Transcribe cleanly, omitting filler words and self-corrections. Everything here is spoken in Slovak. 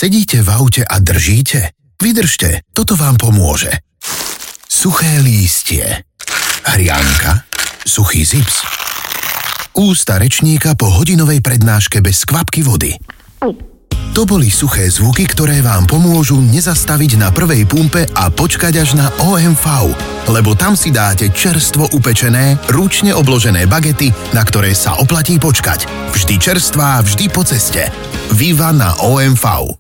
Sedíte v aute a držíte? Vydržte, toto vám pomôže. Suché lístie. Hrianka. Suchý zips. Ústa rečníka po hodinovej prednáške bez kvapky vody. To boli suché zvuky, ktoré vám pomôžu nezastaviť na prvej pumpe a počkať až na OMV, lebo tam si dáte čerstvo upečené, ručne obložené bagety, na ktoré sa oplatí počkať. Vždy čerstvá, vždy po ceste. Viva na OMV.